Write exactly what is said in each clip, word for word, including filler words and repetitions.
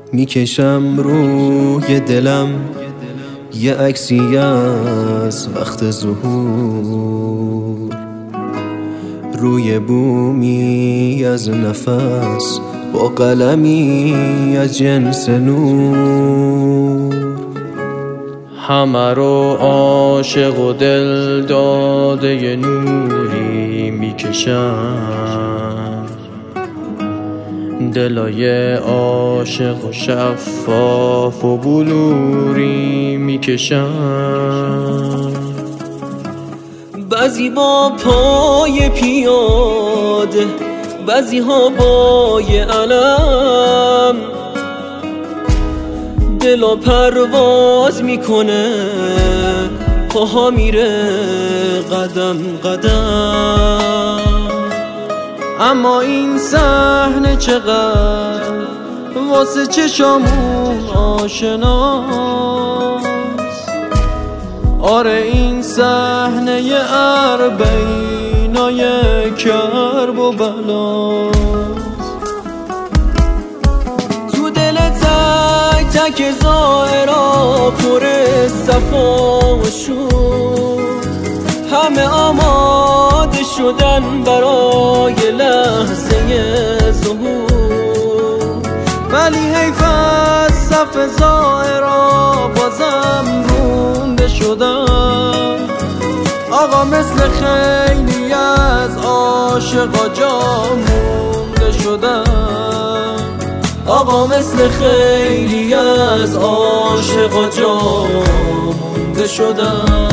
میکشم روی دلم یه عکسی از وقت ظهور، روی بومی از نفس با قلمی از جنس نور. همه رو عاشق و دل داده ی نوری میکشم، دلای عاشق و شفاف و بلوری میکشم. بعضی با پای پیاده، بعضی ها با یه علم، دلا پرواز میکنه پاها میره قدم قدم. اما این صحنه چقدر واسه چشامون آشناست. آره این صحنه ی اربعینای کرب و بلاست. تو دل تک تک زائرا پر صفا و شور، همه آماده شدن برای لحظه ظهور. ولی حیف از صف زائرا بازم رونده شدن. آقا مثل خیلی از عاشقا جا مونده شدن. آقا مثل خیلی از عاشقا جا مونده شدن.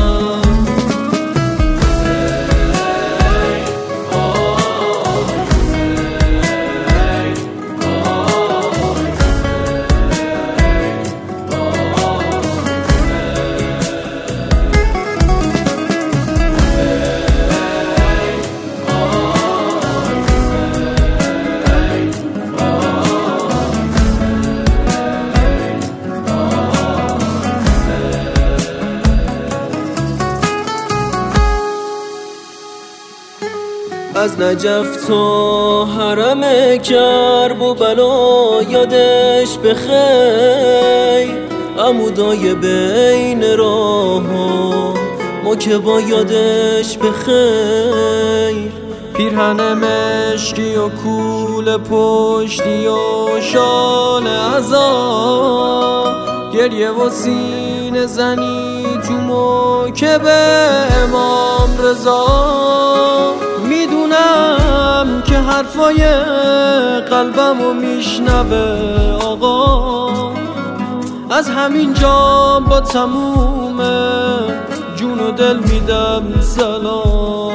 از نجف تا حرم کرب و بلا یادش بخیر، عمودای بین راه ها ما که با یادش بخیر. پیرهن مشکی و کول پشتی و شال عزا، گریه و سینه زنی تو موکب امام رضا. میدونم که حرفای قلبمو میشنوه آقا، از همین جا با تموم جون و دل میدم سلام.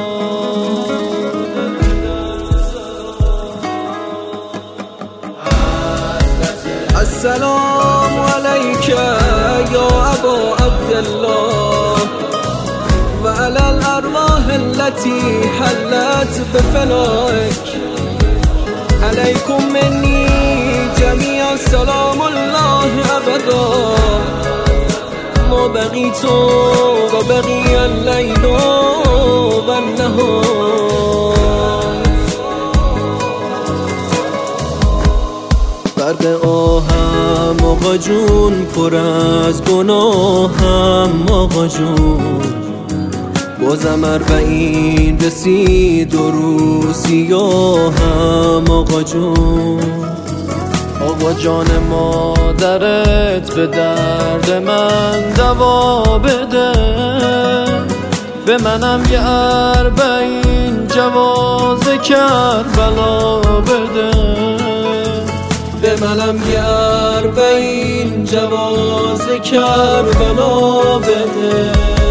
السلام علیک یا ابا عبدالله و علی الارواح التي حلت بفنائك. علیکم منی جمیعا سلام الله ابدا، ما بقیت و بقی اللیل و النهار. برق آهم آقا جون پر از گناهم آقا جون، بازم اربعین رسید و رو سیاهم آقا جون. آقا جان مادرت به درد من دوا بده، به منم یه اربعین جواز کربلا بده، به منم یه اربعین جواز کربلا بده.